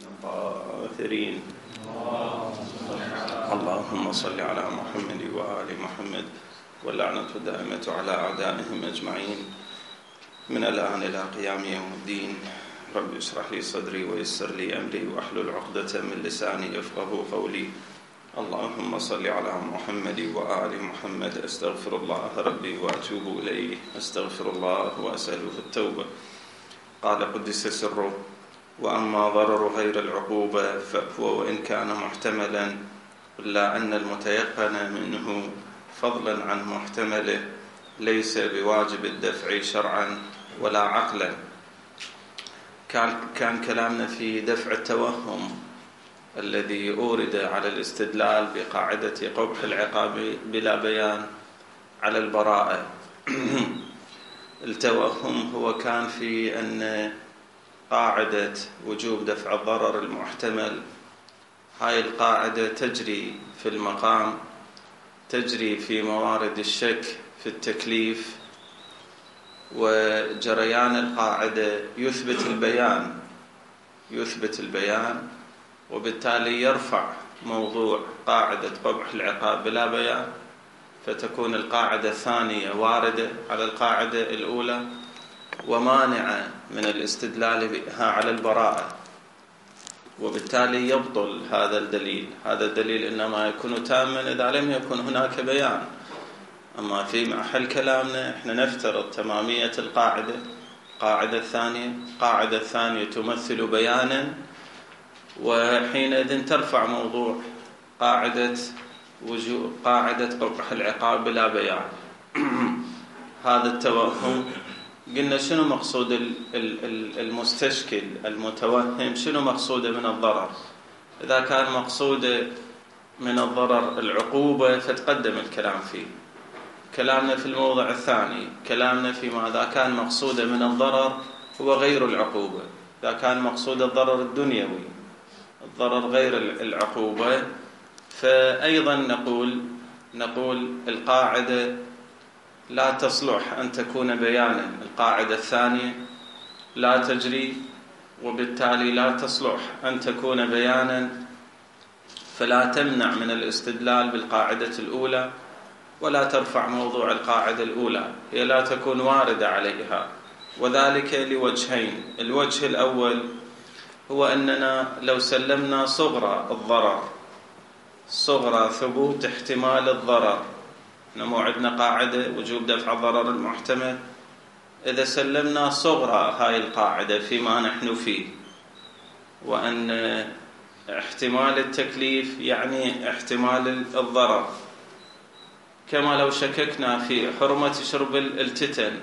الطاهرين. اللهم صل على محمد وآل محمد، واللعنة الدائمة على أعدائهم أجمعين من الآن إلى قيام يوم الدين. رب اشرح لي صدري ويسر لي أمري واحلل عقدة من لساني يفقهوا قولي. اللهم صل على محمد وآل محمد. أستغفر الله ربي وأتوب إليه، أستغفر الله وأسأله التوبة. قال قدس سره: وأما ضرر غير العقوبة فهو وإن كان محتملا، إلا أن المتيقن منه فضلا عن محتمله ليس بواجب الدفع شرعا ولا عقلا. كان كلامنا في دفع التوهم الذي أورد على الاستدلال بقاعدة قبح العقاب بلا بيان على البراءة. التوهم هو كان في أن قاعدة وجوب دفع الضرر المحتمل، هاي القاعدة تجري في المقام، تجري في موارد الشك في التكليف، وجريان القاعدة يثبت البيان، وبالتالي يرفع موضوع قاعدة قبح العقاب بلا بيان، فتكون القاعدة الثانية واردة على القاعدة الأولى ومانعة من الاستدلال بها على البراءة، وبالتالي يبطل هذا الدليل. هذا الدليل إنما يكون تاما إذا لم يكن هناك بيان. أما في محل كلامنا إحنا نفترض تمامية القاعدة. القاعدة الثانية تمثل بيانا، وحينئذ ترفع موضوع قاعدة قبح العقاب بلا بيان. هذا التوهم قلنا شنو مقصود المستشكل المتوهم، شنو مقصوده من الضرر. إذا كان مقصوده من الضرر العقوبة فتقدم الكلام فيه. كلامنا في الموضع الثاني كلامنا في ماذا كان مقصوده من الضرر هو غير العقوبة. إذا كان مقصود الضرر الدنيوي، الضرر غير العقوبة، فأيضا نقول القاعدة لا تصلح أن تكون بيانا. القاعدة الثانية لا تجري، وبالتالي لا تصلح أن تكون بيانا، فلا تمنع من الاستدلال بالقاعدة الأولى ولا ترفع موضوع القاعدة الأولى، هي لا تكون واردة عليها، وذلك لوجهين. الوجه الأول هو أننا لو سلمنا صغرى الضرر، صغرى ثبوت احتمال الضرر، مو عندنا قاعدة وجوب دفع الضرر المحتمل، إذا سلمنا صغرى هاي القاعدة فيما نحن فيه، وأن احتمال التكليف يعني احتمال الضرر، كما لو شككنا في حرمة شرب التتن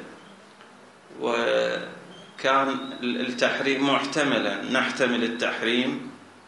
وكان التحريم محتملا، نحتمل التحريم،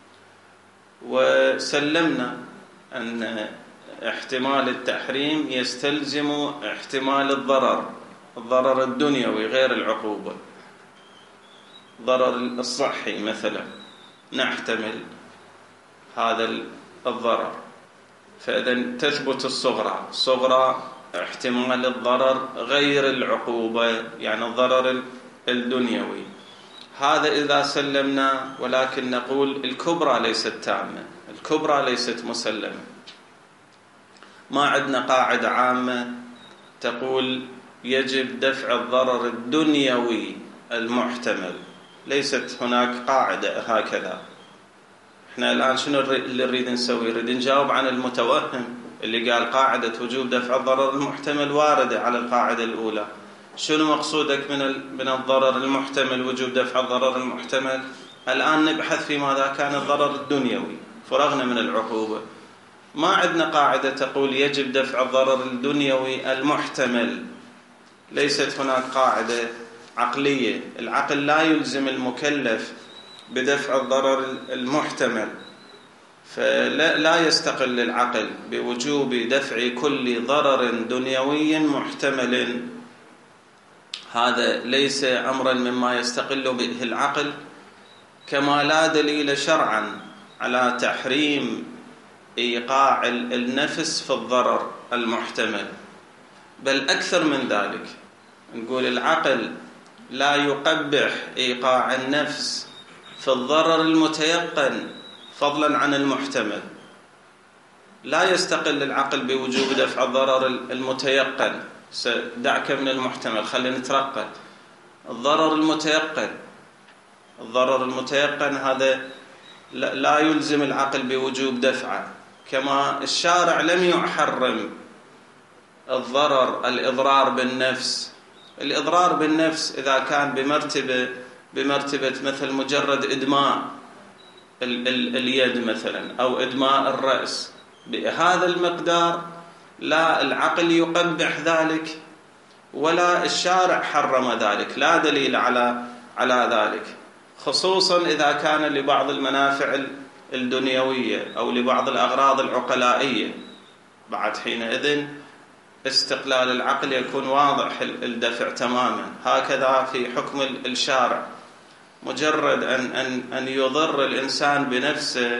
وسلمنا أن احتمال التحريم يستلزم احتمال الضرر الدنيوي غير العقوبة، ضرر الصحي مثلا، نحتمل هذا الضرر، فإذا تثبت الصغرى احتمال الضرر غير العقوبة، يعني الضرر الدنيوي. هذا إذا سلمنا، ولكن نقول الكبرى ليست تامة، الكبرى ليست مسلمة. ما عندنا قاعدة عامة تقول يجب دفع الضرر الدنيوي المحتمل، ليست هناك قاعدة هكذا. احنا الآن شنو اللي نريد نسوي؟ نريد نجاوب عن المتوهم اللي قال قاعدة وجوب دفع الضرر المحتمل واردة على القاعدة الأولى. شنو مقصودك من الضرر المحتمل، وجوب دفع الضرر المحتمل؟ الآن نبحث في ماذا كان الضرر الدنيوي، فرغنا من العقوبة. ما عندنا قاعدة تقول يجب دفع الضرر الدنيوي المحتمل، ليست هناك قاعدة عقلية. العقل لا يلزم المكلف بدفع الضرر المحتمل، فلا يستقل العقل بوجوب دفع كل ضرر دنيوي محتمل. هذا ليس أمرا مما يستقل به العقل، كما لا دليل شرعا على تحريم إيقاع النفس في الضرر المحتمل، بل أكثر من ذلك، نقول العقل لا يقبح إيقاع النفس في الضرر المتيقن فضلا عن المحتمل. لا يستقل العقل بوجوب دفع الضرر المتيقن. دعك من المحتمل، خلينا نترقى. الضرر المتيقن هذا لا يلزم العقل بوجوب دفعه، كما الشارع لم يحرم الإضرار بالنفس. الإضرار بالنفس إذا كان بمرتبة مثل مجرد إدماء اليد مثلا أو إدماء الرأس، بهذا المقدار لا العقل يقبح ذلك ولا الشارع حرم ذلك، لا دليل على ذلك، خصوصا إذا كان لبعض المنافع الدنيوية أو لبعض الأغراض العقلائية. بعد حينئذ استقلال العقل يكون واضح الدفع تماما. هكذا في حكم الشارع، مجرد أن يضر الإنسان بنفسه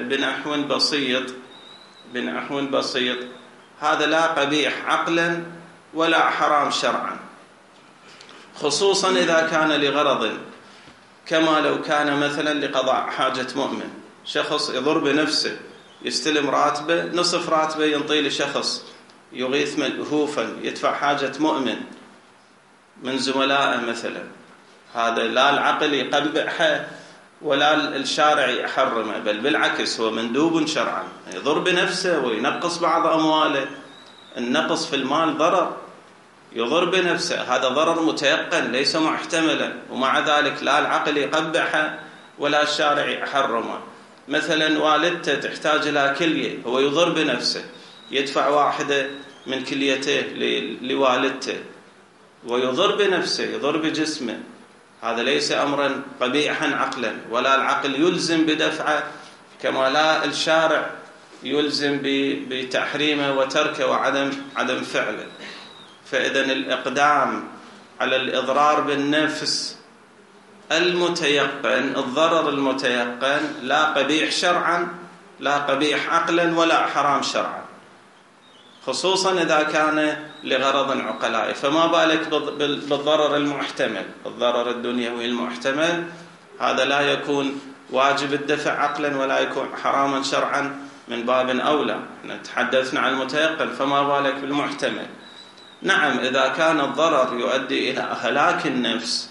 بنحو بسيط، هذا لا قبيح عقلا ولا حرام شرعا، خصوصا إذا كان لغرض، كما لو كان مثلا لقضاء حاجة مؤمن. شخص يضر بنفسه، يستلم راتبه، نصف راتبه ينطي لشخص يغيث ملهوفا، يدفع حاجة مؤمن من زملائه مثلا، هذا لا العقل يقبحه ولا الشارع يحرمه، بل بالعكس هو مندوب شرعا. يضر بنفسه وينقص بعض أمواله، النقص في المال ضرر، يضر بنفسه، هذا ضرر متيقن ليس محتملا، ومع ذلك لا العقل يقبحه ولا الشارع يحرمه. مثلا والدته تحتاج إلى كلية، هو يضر بنفسه، يدفع واحدة من كليته لوالدته ويضر بنفسه، يضر بجسمه، هذا ليس أمرا قبيحا عقلا، ولا العقل يلزم بدفعه، كما لا الشارع يلزم بتحريمه وتركه وعدم فعله. فإذا الإقدام على الإضرار بالنفس المتيقن، الضرر المتيقن، لا قبيح شرعا، لا قبيح عقلا ولا حرام شرعا، خصوصا إذا كان لغرض عقلائي. فما بالك بالضرر المحتمل، الضرر الدنيوي المحتمل، هذا لا يكون واجب الدفع عقلا ولا يكون حراما شرعا من باب أولى. احنا تحدثنا عن المتيقن، فما بالك بالمحتمل. نعم، إذا كان الضرر يؤدي إلى هلاك النفس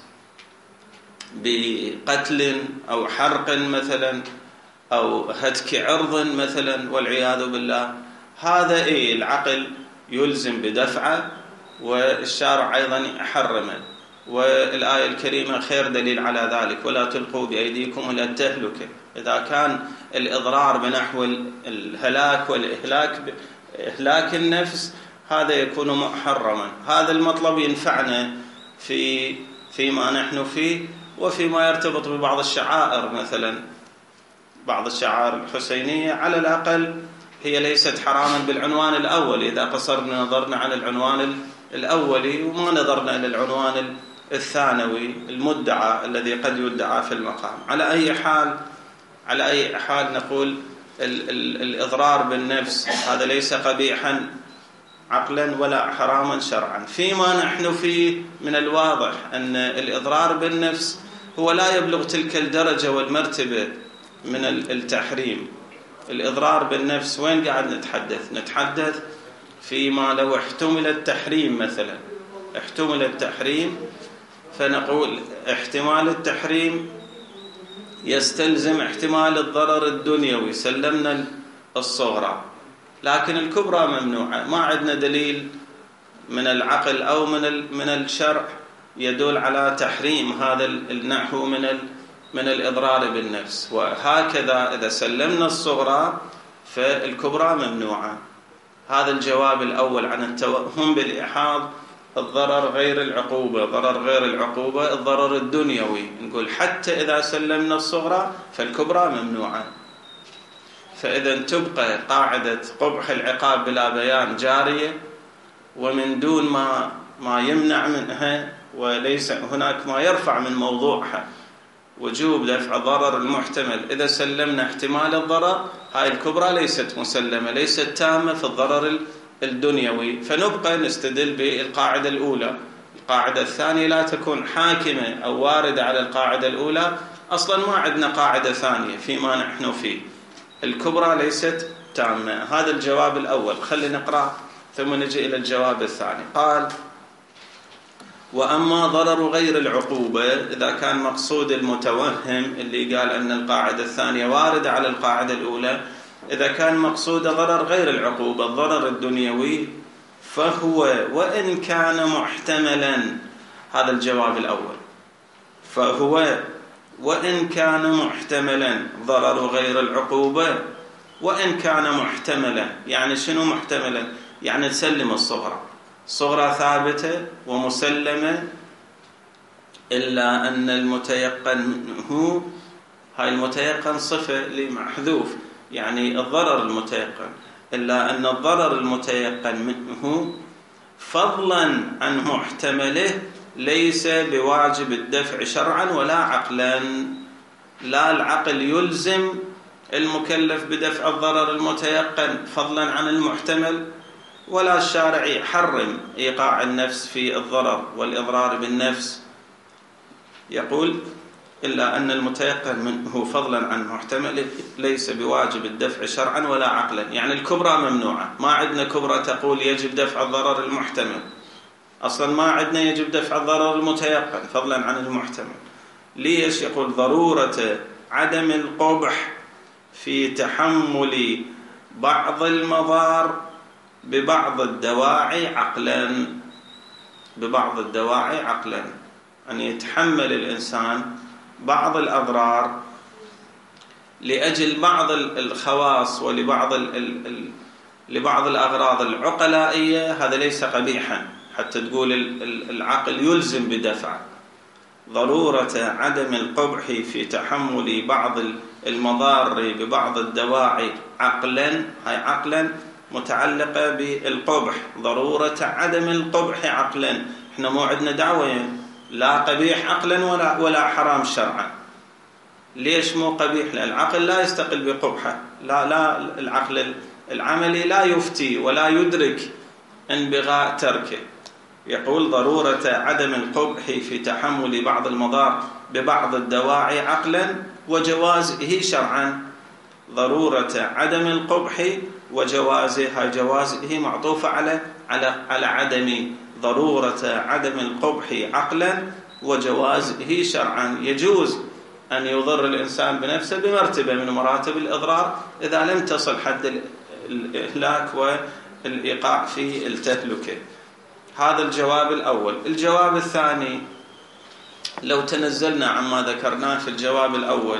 بقتل أو حرق مثلا أو هتك عرض مثلا والعياذ بالله، هذا العقل يلزم بدفعه والشارع أيضا يحرمه، والآية الكريمة خير دليل على ذلك: ولا تلقوا بأيديكم إلى التهلكة. إذا كان الإضرار بنحو الهلاك والإهلاك، إهلاك النفس، هذا يكون محرما. هذا المطلب ينفعنا فيما نحن فيه وفيما يرتبط ببعض الشعائر، مثلا بعض الشعائر الحسينية على الأقل هي ليست حراما بالعنوان الأول، إذا قصرنا نظرنا عن العنوان الأولي وما نظرنا للعنوان الثانوي المدعى الذي قد يدعى في المقام. على أي حال نقول الإضرار بالنفس هذا ليس قبيحا عقلا ولا حراما شرعا. فيما نحن فيه من الواضح أن الإضرار بالنفس هو لا يبلغ تلك الدرجة والمرتبة من التحريم. الإضرار بالنفس وين قاعد نتحدث فيما لو احتمل التحريم، مثلا احتمل التحريم، فنقول احتمال التحريم يستلزم احتمال الضرر الدنيوي، سلمنا الصغرى، لكن الكبرى ممنوعة. ما عندنا دليل من العقل أو من الشرع يدل على تحريم هذا النحو من الإضرار بالنفس. وهكذا إذا سلمنا الصغرى فالكبرى ممنوعة. هذا الجواب الأول عن التوهم بالإحاض. الضرر غير العقوبة، الضرر الدنيوي، نقول حتى إذا سلمنا الصغرى فالكبرى ممنوعة. فإذا تبقى قاعدة قبح العقاب بلا بيان جارية، ومن دون ما يمنع منها، وليس هناك ما يرفع من موضوعها وجوب دفع الضرر المحتمل. إذا سلمنا احتمال الضرر، هاي الكبرى ليست مسلمة، ليست تامة في الضرر الدنيوي، فنبقى نستدل بالقاعدة الأولى. القاعدة الثانية لا تكون حاكمة أو واردة على القاعدة الأولى، أصلا ما عندنا قاعدة ثانية فيما نحن فيه، الكبرى ليست تامة. هذا الجواب الأول. خلينا نقرأ ثم نجي إلى الجواب الثاني. قال: وأما ضرر غير العقوبة، إذا كان مقصود المتوهم اللي قال أن القاعدة الثانية واردة على القاعدة الأولى، إذا كان مقصود ضرر غير العقوبة، الضرر الدنيوي، فهو وإن كان محتملا، هذا الجواب الأول، فهو وإن كان محتملا، ضرر غير العقوبة وإن كان محتملا. يعني شنو محتملا؟ يعني تسلم الصغرى، الصغرى ثابتة ومسلمة، إلا أن المتيقن هو، هاي المتيقن صفة لمحذوف، يعني الضرر المتيقن، إلا أن الضرر المتيقن منه فضلا عن محتمله ليس بواجب الدفع شرعا ولا عقلا. لا العقل يلزم المكلف بدفع الضرر المتيقن فضلا عن المحتمل، ولا الشارع يحرم إيقاع النفس في الضرر والإضرار بالنفس. يقول: إلا أن المتيقن منه فضلا عن محتمله ليس بواجب الدفع شرعا ولا عقلا. يعني الكبرى ممنوعة، ما عندنا كبرى تقول يجب دفع الضرر المحتمل، أصلا ما عندنا يجب دفع الضرر المتيقن فضلا عن المحتمل. ليش؟ يقول: ضرورة عدم القبح في تحمل بعض المضار ببعض الدواعي عقلا. ببعض الدواعي عقلا، أن يتحمل الإنسان بعض الأضرار لأجل بعض الخواص لبعض الأغراض العقلائية، هذا ليس قبيحا حتى تقول العقل يلزم بدفع. ضرورة عدم القبح في تحمل بعض المضار ببعض الدواعي عقلا، هاي عقلا متعلقة بالقبح، ضرورة عدم القبح عقلا. احنا مو عندنا دعوة لا قبيح عقلا ولا حرام شرعا. ليش مو قبيح؟ لأن العقل لا يستقل بقبحه، لا العقل العملي لا يفتي ولا يدرك انبغاء تركه. يقول: ضرورة عدم القبح في تحمل بعض المضار ببعض الدواعي عقلا وجوازه شرعا. ضرورة عدم القبح وجوازه، هاي جوازه معطوفة على عدم. ضرورة عدم القبح عقلا وجوازه شرعا. يجوز أن يضر الإنسان بنفسه بمرتبة من مراتب الإضرار إذا لم تصل حد الإهلاك والإيقاع في التهلكة. هذا الجواب الأول. الجواب الثاني: لو تنزلنا عما ذكرناه في الجواب الأول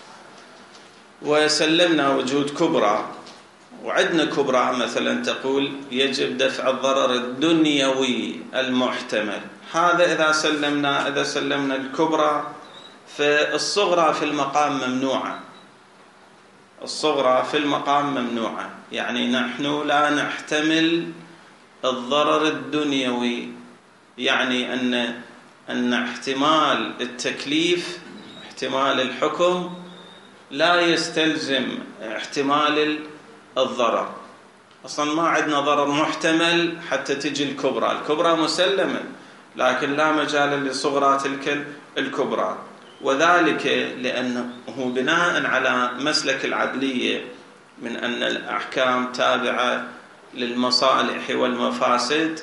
وسلمنا وجود كبرى، وعندنا كبرى مثلا تقول يجب دفع الضرر الدنيوي المحتمل، هذا إذا سلمنا الكبرى، فالصغرى في المقام ممنوعة. الصغرى في المقام ممنوعة، يعني نحن لا نحتمل الضرر الدنيوي، يعني أن احتمال التكليف، احتمال الحكم، لا يستلزم احتمال الضرر. أصلا ما عندنا ضرر محتمل حتى تجي الكبرى. الكبرى مسلمة، لكن لا مجال لصغرى تلك الكبرى. وذلك لأنه بناء على مسلك العدلية من أن الأحكام تابعة للمصالح والمفاسد،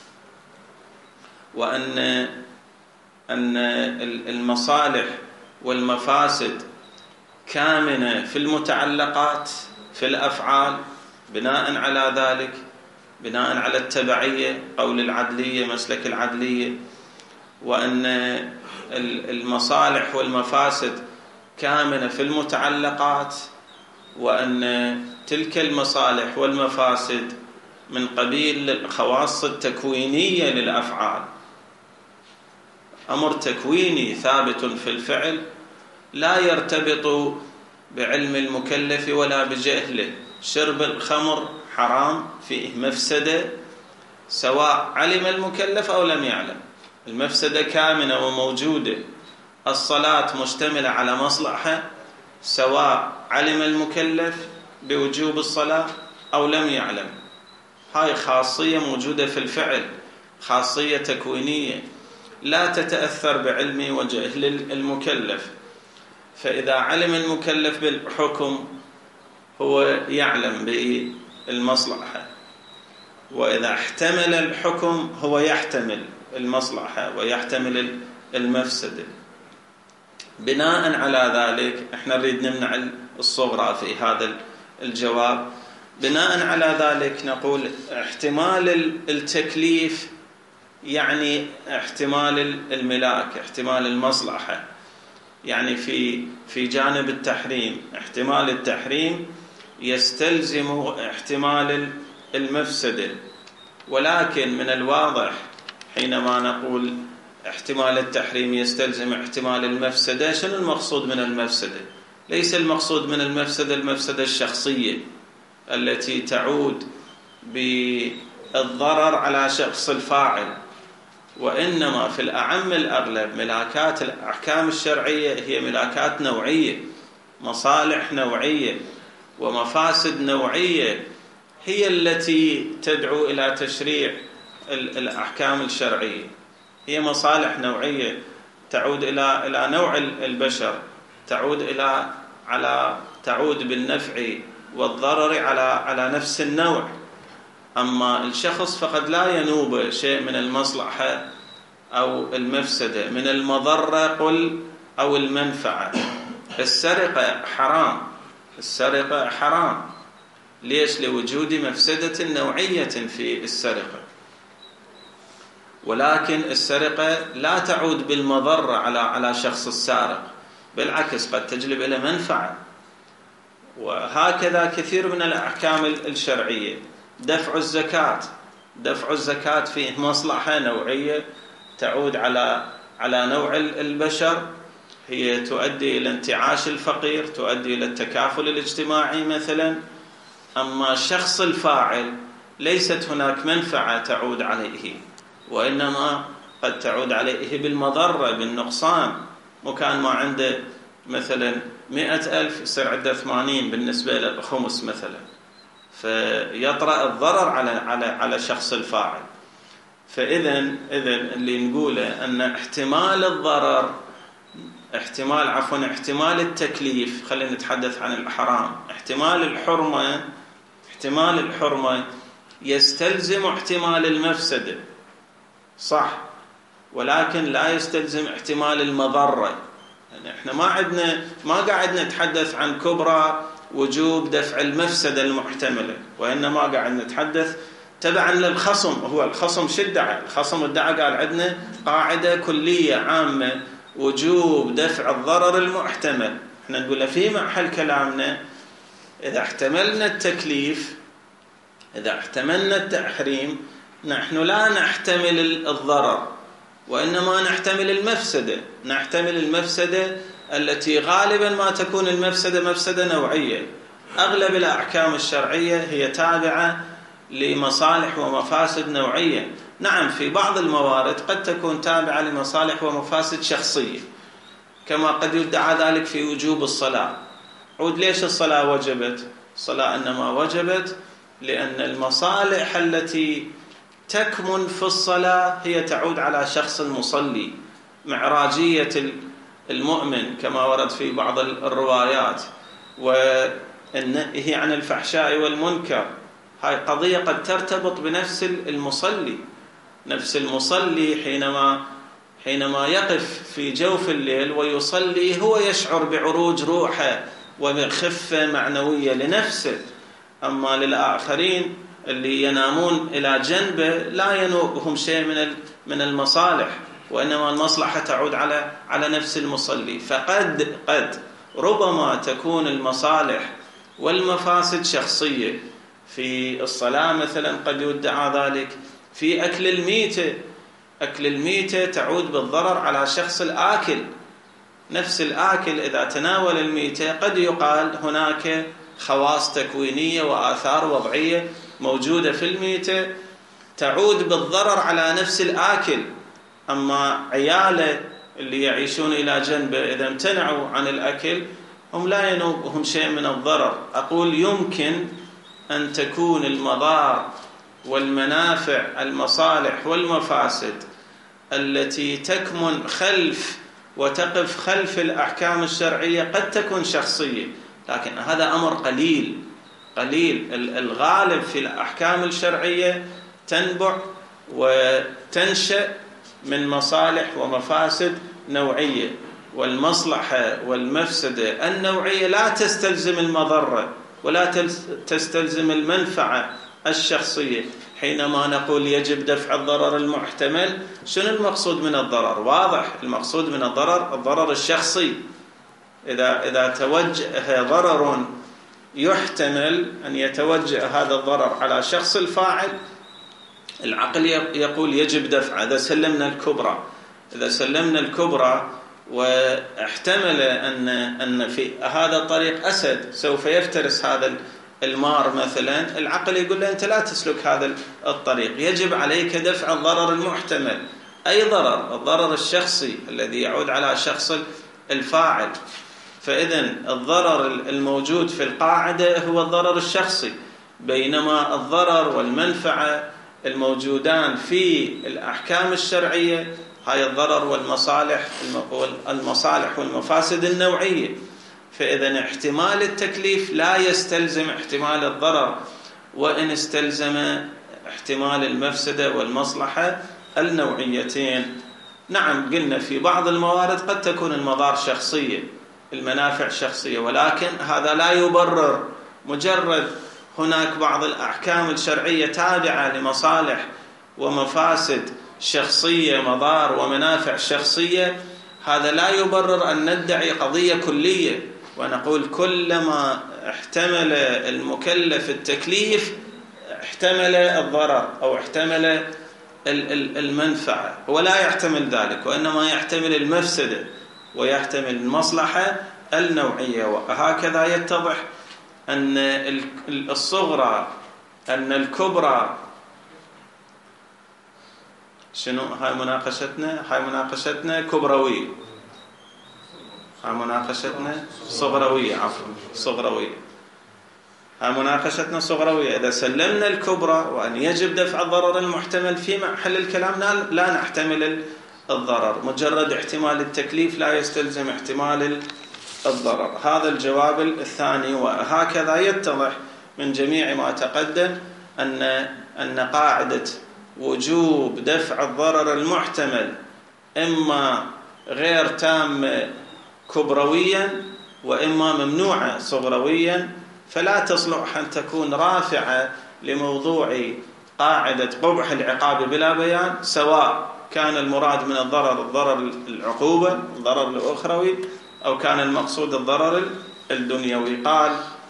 وأن المصالح والمفاسد كامنة في المتعلقات في الأفعال. بناء على ذلك، بناء على التبعية، قول العدلية، مسلك العدلية، وأن المصالح والمفاسد كامنة في المتعلقات، وأن تلك المصالح والمفاسد من قبيل الخواص التكوينية للأفعال، أمر تكويني ثابت في الفعل لا يرتبط بعلم المكلف ولا بجهله. شرب الخمر حرام، فيه مفسدة، سواء علم المكلف أو لم يعلم، المفسدة كامنة وموجودة. الصلاة مشتملة على مصلحة، سواء علم المكلف بوجوب الصلاة أو لم يعلم. هاي خاصية موجودة في الفعل، خاصية تكوينية لا تتأثر بعلم وجهل المكلف. فإذا علم المكلف بالحكم هو يعلم بالمصلحة، وإذا احتمل الحكم هو يحتمل المصلحة ويحتمل المفسدة. بناء على ذلك احنا نريد نمنع الصغرى في هذا الجواب. بناء على ذلك نقول احتمال التكليف يعني احتمال الملاك، احتمال المصلحة. يعني في جانب التحريم احتمال التحريم يستلزم احتمال المفسدة، ولكن من الواضح حينما نقول احتمال التحريم يستلزم احتمال المفسدة، شنو المقصود من المفسدة؟ ليس المقصود من المفسدة المفسدة الشخصية التي تعود بالضرر على شخص الفاعل، وإنما في الأعم الأغلب ملاكات الأحكام الشرعية هي ملاكات نوعية، مصالح نوعية ومفاسد نوعية هي التي تدعو إلى تشريع الأحكام الشرعية. هي مصالح نوعية تعود إلى نوع البشر، تعود بالنفع والضرر على نفس النوع. أما الشخص فقد لا ينوب شيء من المصلحة أو المفسدة، من المضرة قل أو المنفعة. السرقة حرام، السرقة حرام. ليش؟ لوجود مفسدة نوعية في السرقة. ولكن السرقة لا تعود بالمضرة على شخص السارق، بالعكس قد تجلب إلى منفعة. وهكذا كثير من الأحكام الشرعية. دفع الزكاة فيه مصلحة نوعية تعود على نوع البشر، هي تؤدي إلى انتعاش الفقير، تؤدي إلى التكافل الاجتماعي مثلا. أما الشخص الفاعل ليست هناك منفعة تعود عليه، وإنما قد تعود عليه بالمضرة، بالنقصان. وكان ما عنده مثلا 100,000 يصير عنده 80 بالنسبة للخمس مثلا، فيطرأ الضرر على شخص الفاعل. فإذن اللي نقوله أن احتمال الضرر احتمال التكليف، خلينا نتحدث عن الحرام، احتمال الحرمة يستلزم احتمال المفسدة صح، ولكن لا يستلزم احتمال المضرة. يعني احنا ما قاعد نتحدث عن كبرى وجوب دفع المفسدة المحتملة، وإنما قاعد نتحدث تبعا للخصم. هو الخصم شدع، الخصم ادعى قال عندنا قاعدة كلية عامة وجوب دفع الضرر المحتمل. احنا نقول في محل كلامنا إذا احتملنا التكليف، إذا احتملنا التحريم، نحن لا نحتمل الضرر وإنما نحتمل المفسدة التي غالبا ما تكون المفسدة مفسدة نوعية. أغلب الأحكام الشرعية هي تابعة لمصالح ومفاسد نوعية. نعم في بعض الموارد قد تكون تابعة لمصالح ومفاسد شخصية، كما قد يدعى ذلك في وجوب الصلاة. عود ليش الصلاة وجبت؟ الصلاة إنما وجبت لأن المصالح التي تكمن في الصلاة هي تعود على شخص المصلي، معراجية المؤمن كما ورد في بعض الروايات، والنهي عن الفحشاء والمنكر. هاي قضية قد ترتبط بنفس المصلي. نفس المصلي حينما يقف في جوف الليل ويصلي هو يشعر بعروج روحه وبخفة معنوية لنفسه. أما للآخرين اللي ينامون إلى جنبه لا ينوبهم شيء من المصالح، وإنما المصلحة تعود على نفس المصلي. فقد ربما تكون المصالح والمفاسد شخصية. في الصلاة مثلا قد يدعى ذلك. في أكل الميتة تعود بالضرر على شخص الآكل. نفس الآكل إذا تناول الميتة قد يقال هناك خواص تكوينية وآثار وضعية موجودة في الميتة تعود بالضرر على نفس الآكل. أما عياله اللي يعيشون إلى جنبه إذا امتنعوا عن الأكل هم لا ينوبهم شيء من الضرر. أقول يمكن أن تكون المضار والمنافع، المصالح والمفاسد التي تكمن خلف وتقف خلف الأحكام الشرعية قد تكون شخصية، لكن هذا أمر قليل. الغالب في الأحكام الشرعية تنبع وتنشأ من مصالح ومفاسد نوعية، والمصلحة والمفسدة النوعية لا تستلزم المضرة ولا تستلزم المنفعة الشخصية. حينما نقول يجب دفع الضرر المحتمل، شنو المقصود من الضرر؟ واضح، المقصود من الضرر الشخصي. إذا توجه ضرر يحتمل أن يتوجه هذا الضرر على شخص الفاعل، العقل يقول يجب دفعه. إذا سلمنا الكبرى واحتمل أن في هذا الطريق أسد سوف يفترس هذا المار مثلا، العقل يقول له أنت لا تسلك هذا الطريق، يجب عليك دفع الضرر المحتمل. أي ضرر؟ الضرر الشخصي الذي يعود على شخص الفاعل. فإذن الضرر الموجود في القاعدة هو الضرر الشخصي، بينما الضرر والمنفعة الموجودان في الأحكام الشرعية هاي الضرر والمصالح والمفاسد النوعية. فإذن احتمال التكليف لا يستلزم احتمال الضرر، وإن استلزم احتمال المفسدة والمصلحة النوعيتين. نعم، قلنا في بعض الموارد قد تكون المضار شخصية، المنافع شخصية، ولكن هذا لا يبرر مجرد هناك بعض الأحكام الشرعية تابعة لمصالح ومفاسد شخصية، مضار ومنافع شخصية، هذا لا يبرر أن ندعي قضية كلية ونقول كلما احتمل المكلف التكليف احتمل الضرر أو احتمل المنفعة، ولا يحتمل ذلك، وإنما يحتمل المفسدة ويحتمل المصلحة النوعية. وهكذا يتضح أن الصغرى أن الكبرى شنو؟ هاي مناقشتنا كبروية، هاي مناقشتنا صغروية، صغروية. هاي مناقشتنا صغروية. إذا سلمنا الكبرى وأن يجب دفع الضرر المحتمل، في محل الكلام لا نحتمل الضرر، مجرد احتمال التكليف لا يستلزم احتمال الضرر. هذا الجواب الثاني. وهكذا يتضح من جميع ما تقدم أن قاعدة وجوب دفع الضرر المحتمل إما غير تامة كبرويا وإما ممنوعة صغرويا، فلا تصلح أن تكون رافعة لموضوع قاعدة قبح العقاب بلا بيان، سواء كان المراد من الضرر العقوبة، الضرر الأخروي، أو كان المقصود الضرر الدنيوي. قال: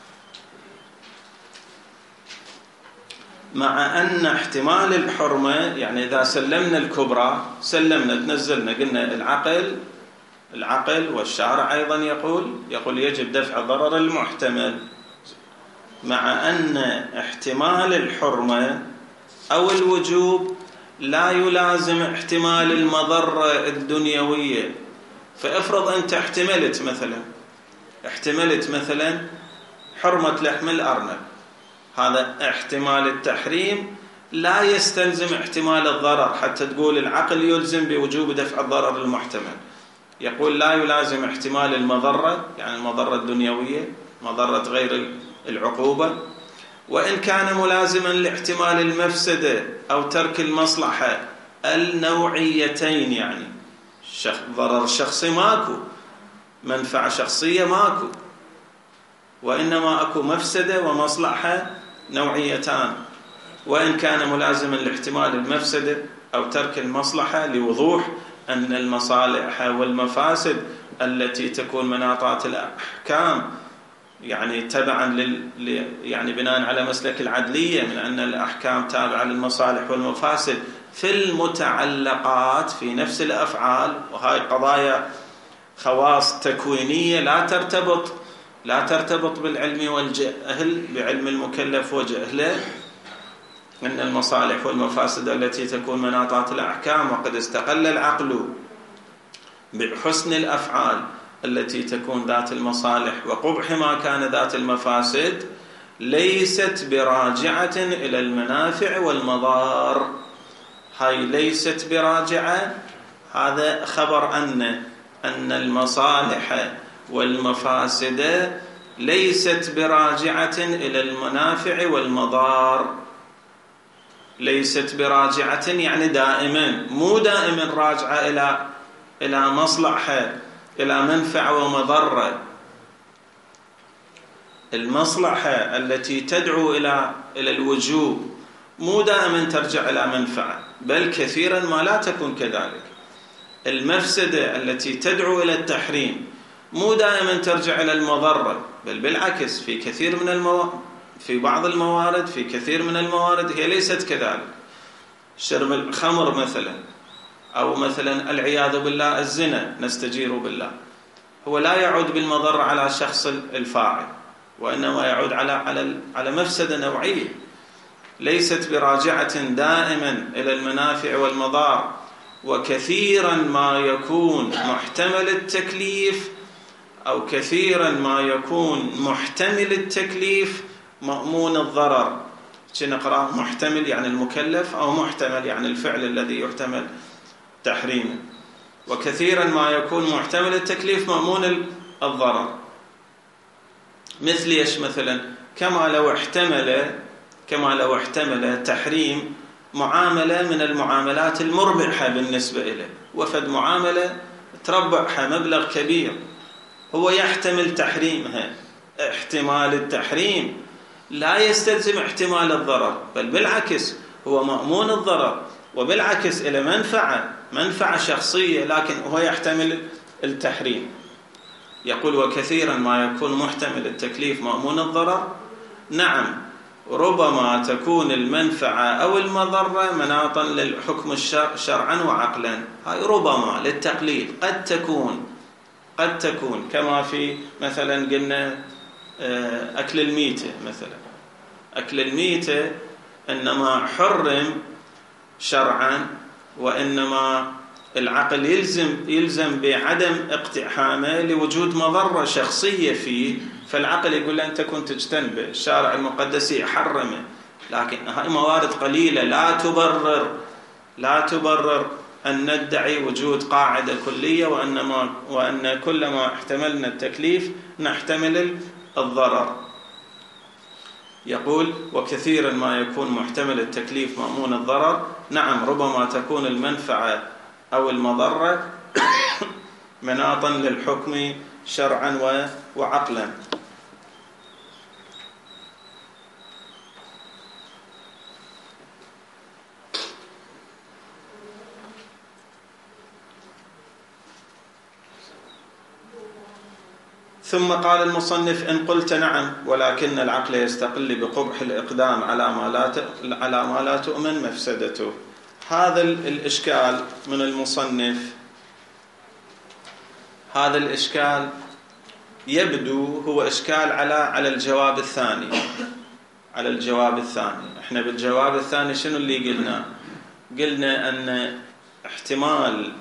مع أن احتمال الحرمة، يعني إذا سلمنا الكبرى، تنزلنا، قلنا العقل والشارع أيضا يقول يجب دفع الضرر المحتمل، مع أن احتمال الحرمة أو الوجوب لا يلازم احتمال المضرة الدنيوية. فافرض أنت احتملت مثلا حرمة لحم الأرنب، هذا احتمال التحريم لا يستلزم احتمال الضرر حتى تقول العقل يلزم بوجوب دفع الضرر المحتمل. يقول لا يلازم احتمال المضرة، يعني المضرة الدنيوية، مضرة غير العقوبة، وإن كان ملازما لاحتمال المفسدة أو ترك المصلحة النوعيتين، يعني ضرر شخصي ماكو، منفعة شخصية ماكو، وإنما أكو مفسدة ومصلحة نوعيتان. وإن كان ملازما لاحتمال المفسدة أو ترك المصلحة، لوضوح أن المصالح والمفاسد التي تكون مناطات الأحكام، يعني تبعا يعني بناء على مسلك العدلية، من أن الأحكام تابعة للمصالح والمفاسد في المتعلقات في نفس الأفعال. وهاي قضايا خواص تكوينية لا ترتبط بالعلم والجهل، بعلم المكلف وجهله، من المصالح والمفاسد التي تكون مناطات الأحكام. وقد استقل العقل بحسن الأفعال التي تكون ذات المصالح وقبح ما كان ذات المفاسد، ليست براجعة إلى المنافع والمضار. هاي ليست براجعة، هذا خبر أن أن المصالح والمفاسد ليست براجعة إلى المنافع والمضار. ليست براجعة يعني دائما، مو دائما راجعة إلى مصلحة، إلى منفعة ومضرة. المصلحة التي تدعو إلى الوجوب مو دائما ترجع إلى منفعة، بل كثيرا ما لا تكون كذلك. المفسدة التي تدعو إلى التحريم مو دائما ترجع إلى المضرة، بل بالعكس في كثير من في بعض الموارد، في كثير من الموارد هي ليست كذلك. شرب الخمر مثلا، أو مثلا العياذ بالله الزنا، نستجير بالله، هو لا يعود بالمضر على شخص الفاعل، وإنما يعود على مفسدة نوعية، ليست براجعة دائما إلى المنافع والمضار. وكثيرا ما يكون محتمل التكليف، أو كثيرا ما يكون محتمل التكليف مأمون الضرر. نقرأ محتمل يعني المكلف، أو محتمل يعني الفعل الذي يحتمل تحريمه. وكثيرا ما يكون محتمل التكليف مأمون الضرر. مثل ايش مثلا؟ كما لو احتمل تحريم معاملة من المعاملات المربحة بالنسبة إليه، وفد معاملة تربحها مبلغ كبير، هو يحتمل تحريمها. احتمال التحريم لا يستلزم احتمال الضرر، بل بالعكس هو مأمون الضرر، وبالعكس إلى منفعة شخصية، لكن هو يحتمل التحريم. يقول وكثيرا ما يكون محتمل التكليف مأمون الضرر. نعم، ربما تكون المنفعة أو المضرة مناطا للحكم شرعا وعقلا، هاي ربما للتقليل. قد تكون كما في مثلا قلنا أكل الميتة مثلا. أكل الميتة إنما حرم شرعا، وإنما العقل يلزم بعدم اقتحامه لوجود مضرة شخصية فيه، فالعقل يقول أنت كنت تجتنبه، الشارع المقدس يحرمه. لكن هاي موارد قليلة لا تبرر أن ندعي وجود قاعدة كلية، وأن كلما احتملنا التكليف نحتمل الضرر. يقول وكثيرا ما يكون محتمل التكليف مأمون الضرر. نعم، ربما تكون المنفعة أو المضرة مناطا للحكم شرعا وعقلا. ثم قال المصنف إن قلت نعم، ولكن العقل يستقل بقبح الإقدام على ما لا تؤمن مفسدته. هذا الإشكال من المصنف، هذا الإشكال يبدو هو إشكال على الجواب الثاني. على الجواب الثاني، احنا بالجواب الثاني شنو اللي قلنا أن احتمال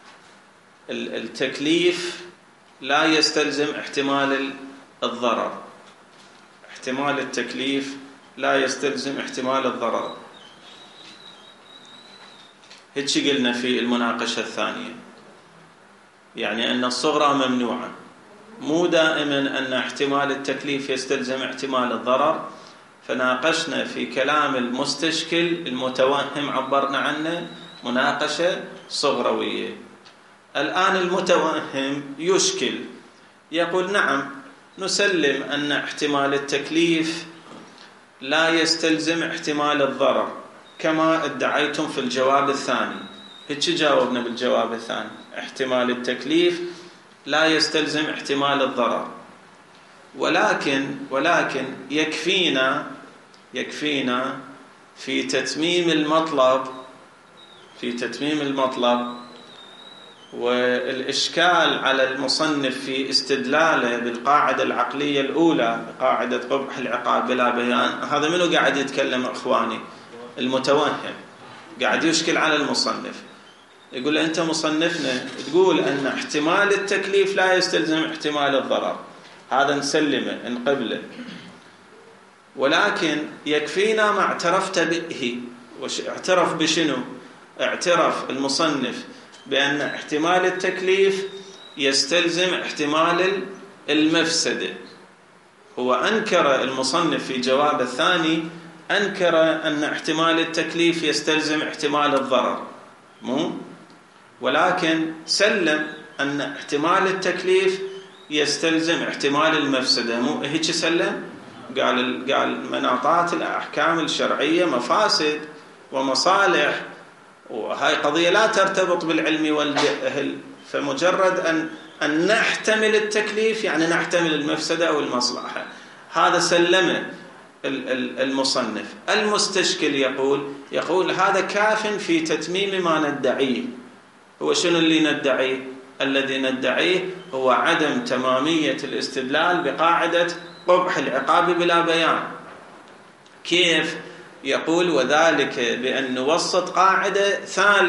التكليف لا يستلزم احتمال الضرر. احتمال التكليف لا يستلزم احتمال الضرر. هيك قلنا في المناقشة الثانية، يعني أن الصغرى ممنوعة، مو دائما أن احتمال التكليف يستلزم احتمال الضرر. فناقشنا في كلام المستشكل المتوهم، عبرنا عنه مناقشة صغروية. الآن المتوهم يشكل، يقول نعم نسلم أن احتمال التكليف لا يستلزم احتمال الضرر كما ادعيتم في الجواب الثاني. هيك جاوبنا بالجواب الثاني، احتمال التكليف لا يستلزم احتمال الضرر، ولكن يكفينا في تتميم المطلب والإشكال على المصنف في استدلاله بالقاعدة العقلية الأولى، قاعدة قبح العقاب بلا بيان. هذا منو قاعد يتكلم أخواني؟ المتوهم قاعد يشكل على المصنف، يقول أنت مصنفنا تقول أن احتمال التكليف لا يستلزم احتمال الضرر، هذا نسلمه نقبله، ولكن يكفينا ما اعترفت به. اعترف بشنو؟ اعترف المصنف بأن احتمال التكليف يستلزم احتمال المفسدة. هو أنكر المصنف في جواب الثاني، أنكر أن احتمال التكليف يستلزم احتمال الضرر، ولكن سلم أن احتمال التكليف يستلزم احتمال المفسدة. هيك سلم، قال مناطات الأحكام الشرعية مفاسد ومصالح، وهاي قضية لا ترتبط بالعلم والجهل، فمجرد أن نحتمل التكليف يعني نحتمل المفسدة أو المصلحة. هذا سلمه المصنف. المستشكل يقول هذا كاف في تتميم ما ندعيه. هو شنو اللي ندعيه؟ الذي ندعيه هو عدم تمامية الاستدلال بقاعدة قبح العقاب بلا بيان. كيف؟ يقول وذلك بأن نوسط قاعدة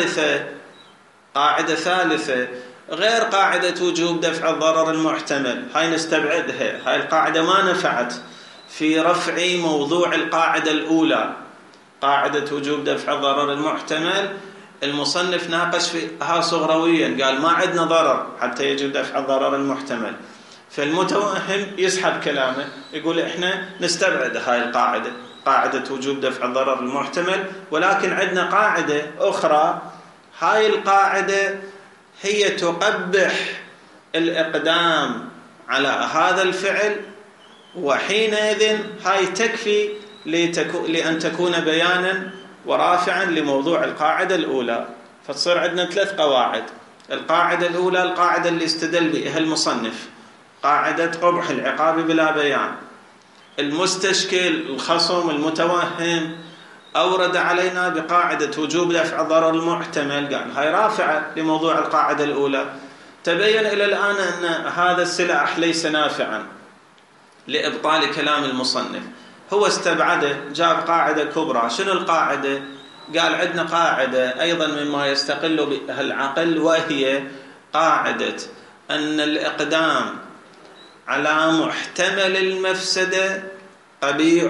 ثالثة غير قاعدة وجوب دفع الضرر المحتمل. هاي نستبعدها، هاي القاعدة ما نفعت في رفع موضوع القاعدة الأولى، قاعدة وجوب دفع الضرر المحتمل. المصنف ناقش فيها صغرويا، قال ما عندنا ضرر حتى يجب دفع الضرر المحتمل. فالمتوهم يسحب كلامه، يقول احنا نستبعد هاي القاعدة، قاعدة وجوب دفع الضرر المحتمل، ولكن عندنا قاعدة أخرى. هاي القاعدة هي تقبح الإقدام على هذا الفعل، وحينئذ هاي تكفي لأن تكون بيانا ورافعا لموضوع القاعدة الأولى. فتصير عندنا 3 قواعد. القاعدة الأولى القاعدة اللي استدل بها المصنف، قاعدة قبح العقاب بلا بيان. المستشكل الخصم المتوهم أورد علينا بقاعدة وجوب دفع الضرر المحتمل، قال هاي رافعة لموضوع القاعدة الأولى. تبين إلى الآن أن هذا السلاح ليس نافعا لإبطال كلام المصنف. هو استبعده، جاب قاعدة كبرى. شنو القاعدة؟ قال عندنا قاعدة أيضا مما يستقل بها العقل، وهي قاعدة أن الإقدام على محتمل المفسدة قبيح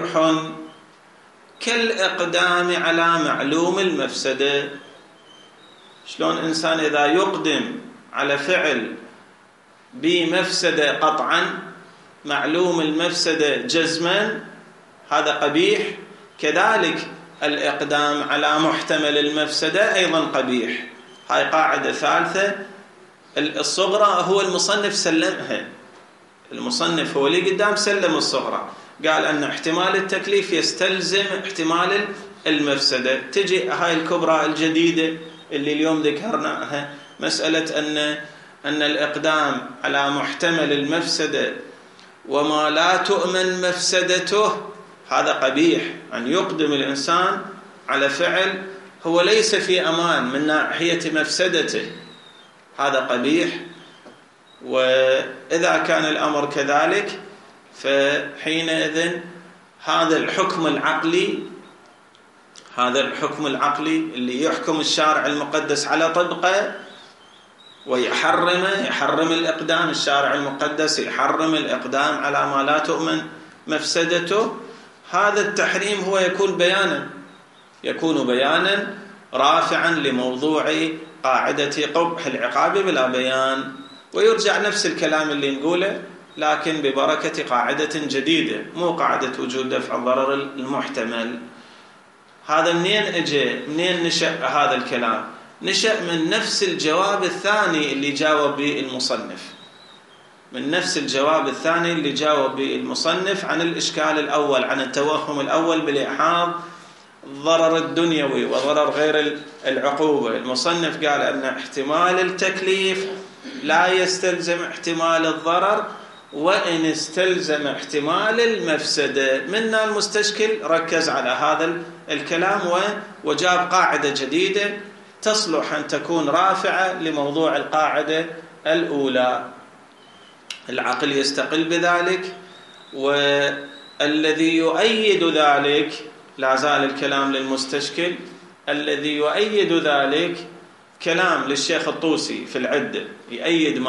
كالإقدام على معلوم المفسدة. شلون إنسان إذا يقدم على فعل بمفسدة قطعا معلوم المفسدة جزما، هذا قبيح، كذلك الإقدام على محتمل المفسدة أيضا قبيح. هاي قاعدة ثالثة الصغرى هو المصنف سلمها. المصنف هو اللي قدام سلم الصغرى، قال أن احتمال التكليف يستلزم احتمال المفسدة. تجي هاي الكبرى الجديدة اللي اليوم ذكرناها، مسألة أن الإقدام على محتمل المفسدة وما لا تؤمن مفسدته هذا قبيح. أن يقدم الإنسان على فعل هو ليس في أمان من ناحية مفسدته، هذا قبيح. وإذا كان الأمر كذلك فحينئذ هذا الحكم العقلي اللي يحكم الشارع المقدس على طبقه يحرم الإقدام. الشارع المقدس يحرم الإقدام على ما لا تؤمن مفسدته. هذا التحريم هو يكون بيانا رافعا لموضوع قاعدة قبح العقاب بلا بيان، ويرجع نفس الكلام اللي نقوله لكن ببركة قاعدة جديدة، مو قاعدة وجود دفع الضرر المحتمل. هذا منين نشأ هذا الكلام؟ نشأ من نفس الجواب الثاني اللي جاوب به المصنف، عن الإشكال الأول، عن التوهم الأول بلإحاظ الضرر الدنيوي وضرر غير العقوبة. المصنف قال أن احتمال التكليف لا يستلزم احتمال الضرر، وإن استلزم احتمال المفسدة. منا المستشكل ركز على هذا الكلام وجاب قاعدة جديدة تصلح أن تكون رافعة لموضوع القاعدة الأولى. العقل يستقل بذلك، والذي يؤيد ذلك لا زال الكلام للمستشكل. الذي يؤيد ذلك كلام للشيخ الطوسي في العدة، يؤيد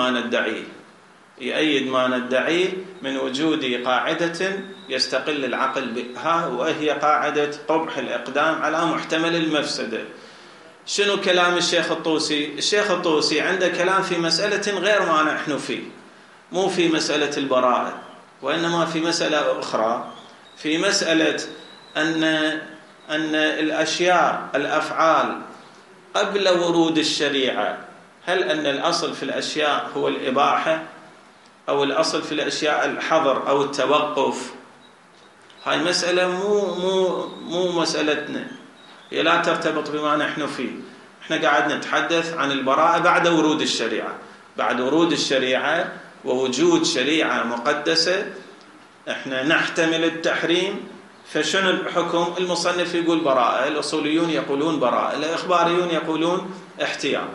ما ندعيه من وجود قاعدة يستقل العقل بها، وهي قاعدة قبح الإقدام على محتمل المفسدة. شنو كلام الشيخ الطوسي؟ الشيخ الطوسي عنده كلام في مسألة غير ما نحن فيه، مو في مسألة البراءة، وإنما في مسألة أخرى، في مسألة أن الأشياء الأفعال قبل ورود الشريعة، هل أن الأصل في الأشياء هو الإباحة أو الأصل في الأشياء الحظر أو التوقف؟ هاي مسألة مو مسألتنا، هي لا ترتبط بما نحن فيه. احنا قاعد نتحدث عن البراءة بعد ورود الشريعة، بعد ورود الشريعة ووجود شريعة مقدسة احنا نحتمل التحريم. فشنو الحكم؟ المصنف يقول براءة، الأصوليون يقولون براءة، الإخباريون يقولون احتياط.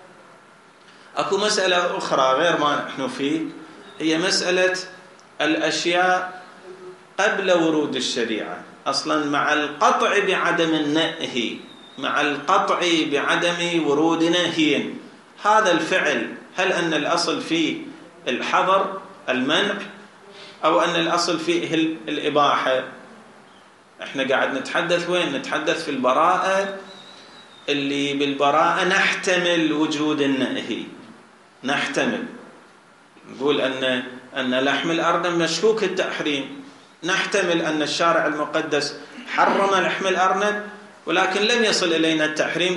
أكو مسألة أخرى غير ما نحن فيه، هي مسألة الأشياء قبل ورود الشريعة، أصلا مع القطع بعدم النهي، مع القطع بعدم ورود نهي. هذا الفعل هل أن الأصل فيه الحظر المنع أو أن الأصل فيه الإباحة؟ احنا قاعد نتحدث وين؟ نتحدث في البراءة، اللي بالبراءة نحتمل وجود النهي، نحتمل نقول أن لحم الأرنب مشكوك التحريم، نحتمل أن الشارع المقدس حرم لحم الأرنب ولكن لم يصل إلينا التحريم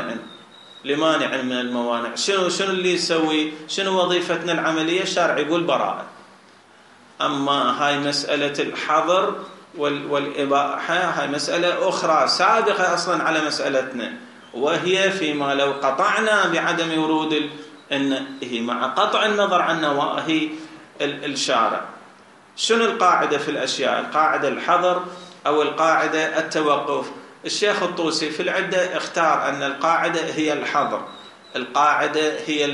لمانع من الموانع. شنو اللي يسوي؟ شنو وظيفتنا العملية؟ الشارع يقول براءة. أما هاي مسألة الحظر والإباحة هاي مسألة أخرى سابقة أصلا على مسألتنا، وهي فيما لو قطعنا بعدم ورود النهي مع قطع النظر عن نواهي الشارع. شنو القاعدة في الأشياء؟ القاعدة الحظر أو القاعدة التوقف؟ الشيخ الطوسي في العدة اختار أن القاعدة هي الحظر، القاعدة هي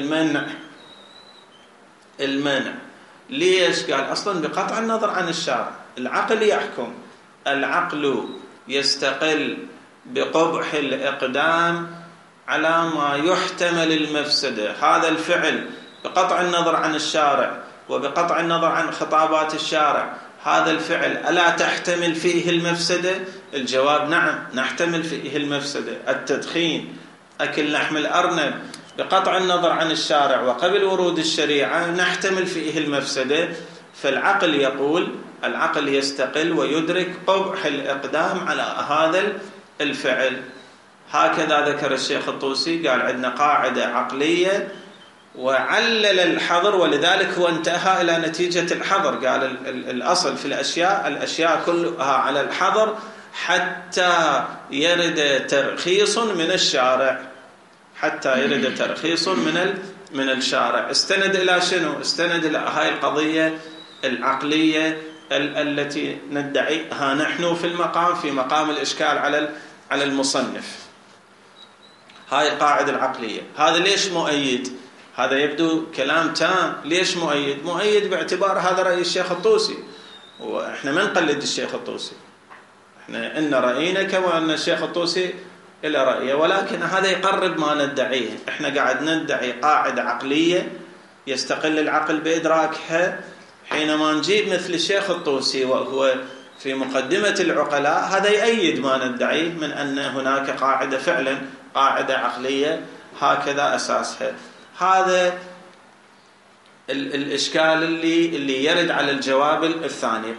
المنع. ليش؟ قال أصلا بقطع النظر عن الشارع العقل يحكم، العقل يستقل بقبح الإقدام على ما يحتمل المفسدة. هذا الفعل بقطع النظر عن الشارع وبقطع النظر عن خطابات الشارع، هذا الفعل ألا تحتمل فيه المفسدة؟ الجواب نعم، نحتمل فيه المفسدة. التدخين، أكل لحم الأرنب، بقطع النظر عن الشارع وقبل ورود الشريعة نحتمل فيه المفسدة. فالعقل يقول، العقل يستقل ويدرك قبح الإقدام على هذا الفعل. هكذا ذكر الشيخ الطوسي، قال عندنا قاعدة عقلية وعلل الحظر، ولذلك هو انتهى إلى نتيجة الحظر. قال الأصل في الأشياء كلها على الحظر حتى يرد ترخيص من الشارع، حتى يرد ترخيص من الشارع. استند إلى شنو؟ استند إلى هاي القضية العقلية التي ندعيها نحن في مقام الإشكال على المصنف. هاي القاعدة العقلية. هذا ليش مؤيد؟ هذا يبدو كلام تام. ليش مؤيد؟ مؤيد باعتبار هذا رأي الشيخ الطوسي، وإحنا ما نقلد الشيخ الطوسي، إحنا إن رأينا كما أن الشيخ الطوسي إلى رأيه، ولكن هذا يقرب ما ندعيه. إحنا قاعد ندعي قاعدة عقلية يستقل العقل بإدراكها، حينما نجيب مثل الشيخ الطوسي وهو في مقدمة العقلاء هذا يؤيد ما ندعيه من أن هناك قاعدة فعلا قاعدة عقلية هكذا أساسها. هذا الإشكال اللي يرد على الجواب الثاني.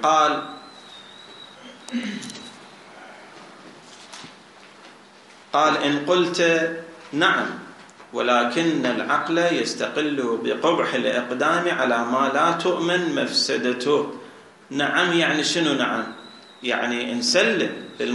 قال إن قلت نعم ولكن العقل يستقل بقبح الإقدام على ما لا تؤمن مفسدته. نعم يعني شنو نعم؟ يعني نسلم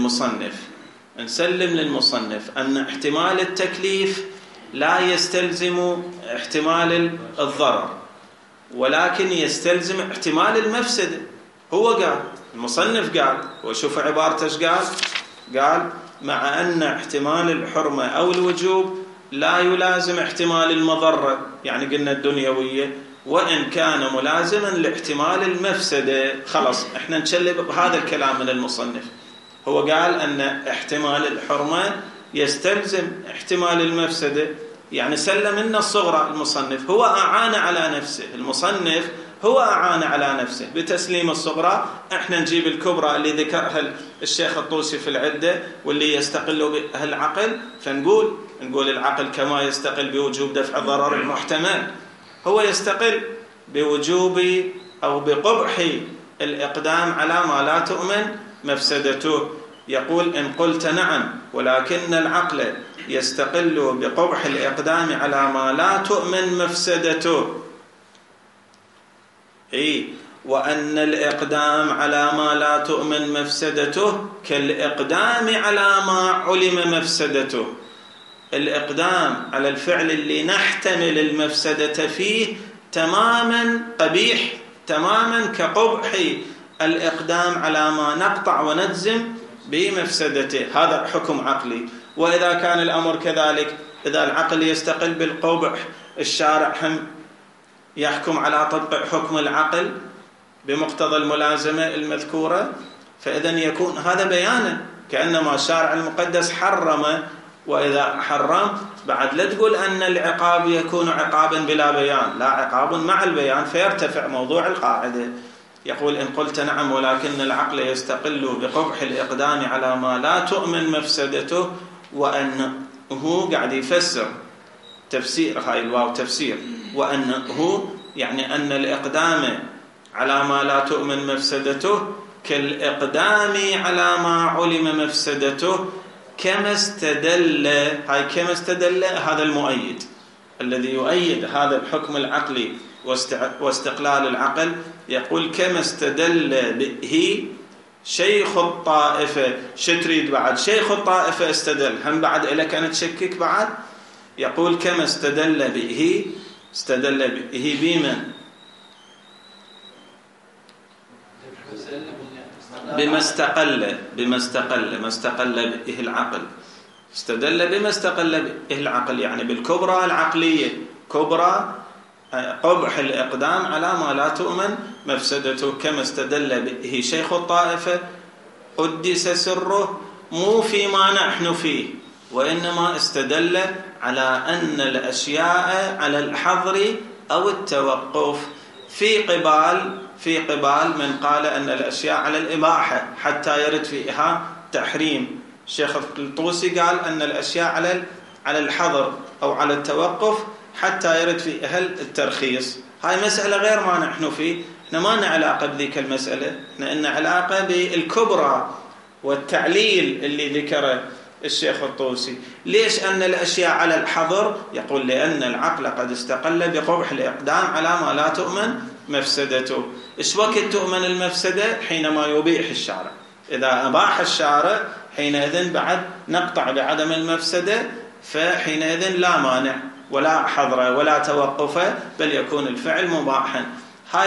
للمصنف أن احتمال التكليف لا يستلزم احتمال الضرر، ولكن يستلزم احتمال المفسدة. هو قال، المصنف قال، وشوف عبارته قال مع أن احتمال الحرمة أو الوجوب لا يلازم احتمال المضرة، يعني قلنا الدنيوية، وإن كان ملازما لاحتمال المفسدة. خلاص احنا نشلب بهذا الكلام من المصنف. هو قال أن احتمال الحرمة يستلزم احتمال المفسدة، يعني سلم لنا الصغرى. المصنف هو أعان على نفسه، المصنف هو أعان على نفسه بتسليم الصغرى، احنا نجيب الكبرى اللي ذكرها الشيخ الطوسي في العدة واللي يستقل بها العقل، فنقول العقل كما يستقل بوجوب دفع الضرر المحتمل، هو يستقل بوجوب أو بقبح الإقدام على ما لا تؤمن مفسدته. يقول إن قلت نعم ولكن العقل يستقل بقبح الإقدام على ما لا تؤمن مفسدته، وأن الإقدام على ما لا تؤمن مفسدته كالإقدام على ما علم مفسدته. الإقدام على الفعل اللي نحتمل المفسدة فيه تماما قبيح، تماما كقبح الإقدام على ما نقطع ونجزم بمفسدته، هذا حكم عقلي. وإذا كان الأمر كذلك، إذا العقل يستقل بالقبح، الشارع هم يحكم على طبق حكم العقل بمقتضى الملازمة المذكورة، فإذن يكون هذا بيانا كأنما الشارع المقدس حرم، وإذا حرم بعد لا تقول أن العقاب يكون عقابا بلا بيان، لا، عقاب مع البيان، فيرتفع موضوع القاعدة. يقول إن قلت نعم ولكن العقل يستقل بقبح الإقدام على ما لا تؤمن مفسدته، وأنه قاعد يفسر تفسير هاي الواو تفسير، وأنه يعني أن الإقدام على ما لا تؤمن مفسدته كالإقدام على ما علم مفسدته، كما استدل، هاي كما استدل هذا المؤيد الذي يؤيد هذا الحكم العقلي واستقلال العقل، يقول كما استدل به شيخ الطائفة. شتريد بعد شيخ الطائفة استدل، هم بعد إلك أن تشكك بعد. يقول كما استدل به، استدل به بمن؟ بما استقل به العقل، استدل بما استقل به العقل، يعني بالكبرى العقلية، كبرى قبح الإقدام على ما لا تؤمن مفسدته، كما استدل به شيخ الطائفة قدس سره، مو فيما نحن فيه، وإنما استدل على أن الأشياء على الحظر أو التوقف، في قبال من قال أن الأشياء على الإباحة حتى يرد فيها تحريم. الشيخ الطوسي قال أن الأشياء على الحظر أو على التوقف حتى يرد فيها الترخيص. هاي مسألة غير ما نحن فيه، احنا ما لنا علاقة بذيك المسألة، احنا لنا علاقة بالكبرى والتعليل اللي ذكره الشيخ الطوسي. ليش أن الأشياء على الحظر؟ يقول لأن العقل قد استقل بقبح الإقدام على ما لا تؤمن مفسدته. إيش وقت تؤمن المفسدة؟ حينما يبيح الشارع. إذا أباح الشارع حينئذ بعد نقطع بعدم المفسدة، فحينئذ لا مانع ولا حظر ولا توقف، بل يكون الفعل مباحا. هاي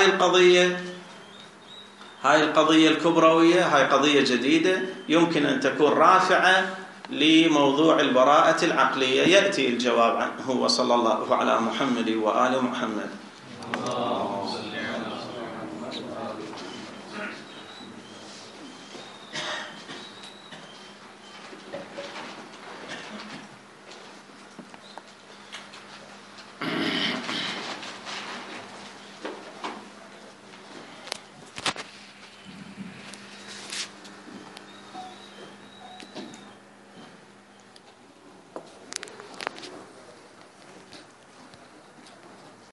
القضية الكبروية، هاي قضية جديدة يمكن أن تكون رافعة لموضوع البراءة العقلية، يأتي الجواب عنه. وصلى الله على محمد وآل محمد.